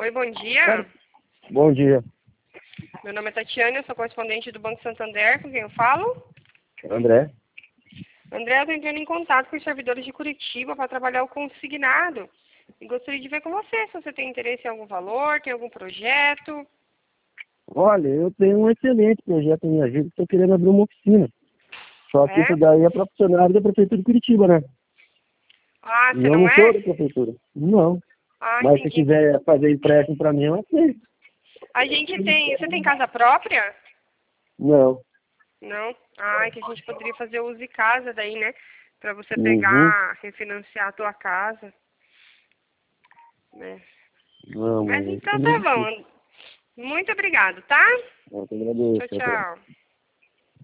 Oi, bom dia. Bom dia. Meu nome é Tatiana, eu sou correspondente do Banco Santander, com quem eu falo? André. André, eu estou entrando em contato com os servidores de Curitiba para trabalhar o consignado. E gostaria de ver com você se você tem interesse em algum valor, tem algum projeto. Olha, eu tenho um excelente projeto em minha vida, estou querendo abrir uma oficina. Só que É? isso daí é para funcionário da Prefeitura de Curitiba, né? Ah, E você eu não não sou é? da Prefeitura. Não. Ah, Mas se entendi. quiser fazer empréstimo para mim, eu aceito. A gente tem... Você tem casa própria? Não. Não? Ah, é que a gente poderia fazer uso de casa daí, né? Para você Uhum. pegar, refinanciar a tua casa. Né? Não, Mas mas eu então também tá preciso. bom. Muito obrigado, tá? Eu te Tchau, agradeço. tchau.